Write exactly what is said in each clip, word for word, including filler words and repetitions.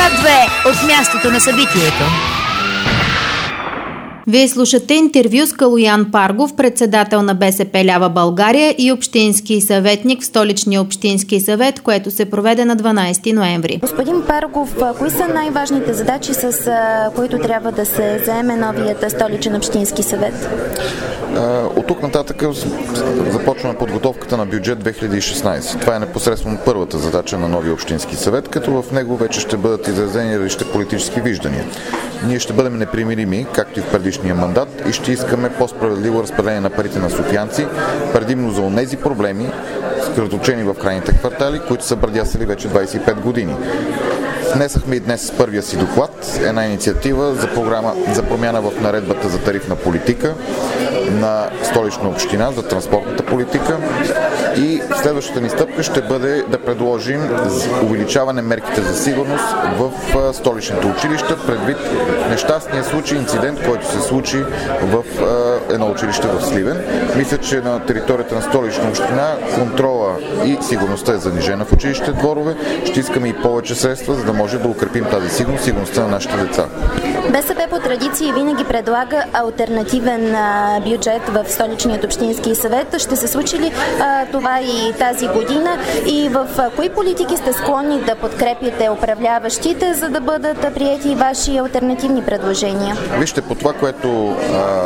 две от мястото на събитието. Вие слушате интервю с Калоян Паргов, председател на БСП Лява България и общински съветник в Столичния общински съвет, което се проведе на дванадесети ноември. Господин Паргов, кои са най-важните задачи, с които трябва да се заеме новият Столичен общински съвет? От тук нататък започваме подготовката на бюджет две хиляди и шестнадесета. Това е непосредствено първата задача на новия общински съвет, като в него вече ще бъдат изразени различни политически виждания. Ние ще бъдем непримирими, както и в предишния мандат, и ще искаме по-справедливо разпределение на парите на софиянци, предимно за онези проблеми, съсредоточени в крайните квартали, които са брадясали вече двадесет и пет години. Внесахме и днес първия си доклад, една инициатива за програма за промяна в наредбата за тарифна политика на Столична община за транспортната политика, и следващата ни стъпка ще бъде да предложим увеличаване мерките за сигурност в столичните училища, предвид нещастния случай, инцидент, който се случи в едно училище в Сливен. Мисля, че на територията на Столична община контрола и сигурността е занижена в училищите дворове. Ще искаме и повече средства, за да може да укрепим тази сигурност, сигурността на нашите деца. БСП по традиция винаги предлага алтернативен бюджет в Столичният общински съвет. Ще се случи ли а, това и тази година? И в а, кои политики сте склонни да подкрепите управляващите, за да бъдат приети ваши алтернативни предложения? Вижте, по това, което,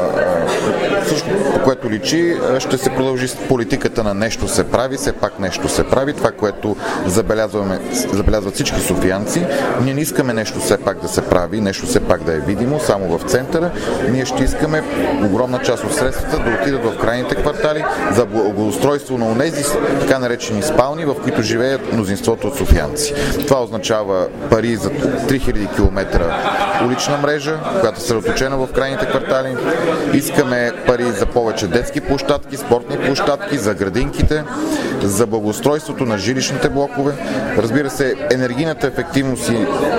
а, също, по което личи, ще се продължи политиката на нещо се прави, все пак нещо се прави. Това, което забелязваме, забелязват всички софиянци. Ние не искаме нещо все пак да се прави, нещо все пак да е видимо, само в центъра. Ние ще искаме огромна част от средствата да отидат в крайните квартали за благоустройство на онези така наречени спални, в които живеят мнозинството от софиянци. Това означава пари за три хиляди километра улична мрежа, която е съсредоточена в крайните квартали. Искаме пари за повече детски площадки, спортни площадки, за градинките, за благоустройството на жилищните блокове. Разбира се, енергийната ефективност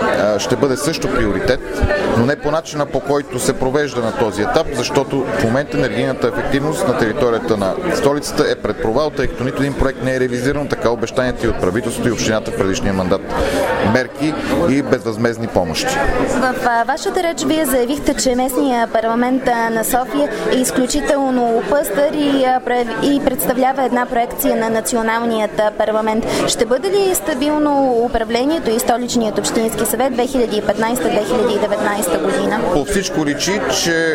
ще бъде също приоритет, но не по начина, по който се провежда на този етап, защото в момента енергийната ефективност на територията на столицата е пред провал, тъй като нито един проект не е реализиран, така обещанията и от правителството и общината в предишния мандат мерки и безвъзмездни помощи. В вашата реч вие заявихте, че местният парламент на София е изключително пъстър и, и представлява една проекция на националният парламент. Ще бъде ли стабилно управлението и Столичният общински съвет две хиляди и петнадесета - две хиляди и деветнадесета година? По всичко личи, че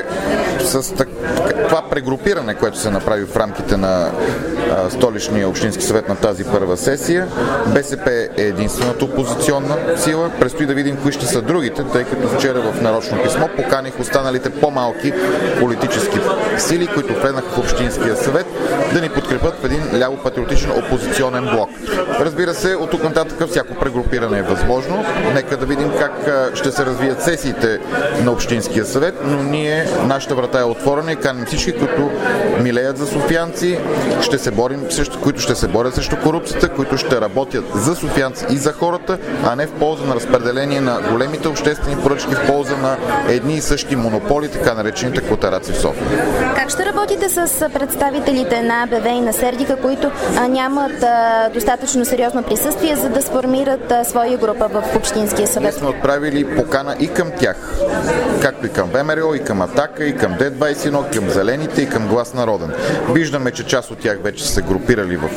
с това прегрупиране, което се направи в рамките на а, Столичния общински съвет на тази първа сесия, БСП е единствената опозиционна сила. Предстои да видим кои ще са другите, тъй като вчера в нарочно писмо поканих останалите по-малки политически сили, които влезнаха в Общинския съвет, да ни подкрепят в един ляво-патриотичен опозиционен блок. Разбира се, от тук нататък всяко прегрупиране е възможно. Нека да видим как ще се развият сесиите на Общинския съвет, но ние, нашата врата е отворена и каним всички, които милеят за софиянци, ще се борим срещу, които ще се борят срещу корупцията, които ще работят за софиянци и за хората, а не в полза на разпределение на големите обществени поръчки, в полза на едни и същи монополи, така наречените клотераци в София. Как ще работите с представителите на А Б В и на Сердика, които а, нямат а, достатъчно сериозно присъствие, за да сформират а, своя група в Общинския съвет? Ние сме отправили покана и към тях, както и към ВМРО, и към Атака, и към Д двадесет и едно, към Зелените, и към Глас народен. Виждаме, че част от тях вече са се групирали в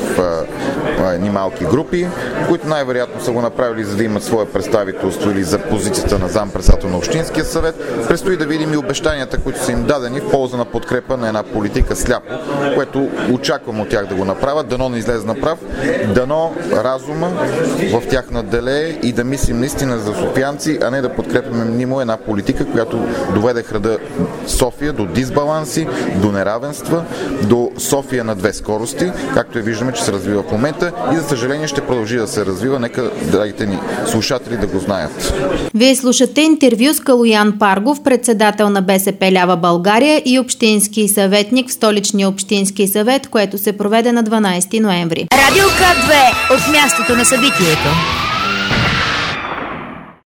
едни малки групи, които най-вероятно са го направили, за да имат свое представителство или за позицията на заместник-председател на Общинския съвет. Предстои да видим и обещанията, които са им дадени в полза на подкрепа на една политика сляпо, което очаквам от тях да го направят. Дано не излезе направ, дано разума в тях наделее и да мислим наистина за софиянци, а не да подкрепяме мнимо една политика, която доведе града София до дисбаланси, до неравенства, до София на две скорости, както и виждаме, че се развива в момента и за съжаление ще продължи да се развива. Нека драгите ни слушатели да го знаят. Вие слушате интервю с Калоян Паргов, председател на БСП Лява България и общински съветник в Столичния общински съвет, което се проведе на дванадесети ноември. Радио К две от мястото на събитието.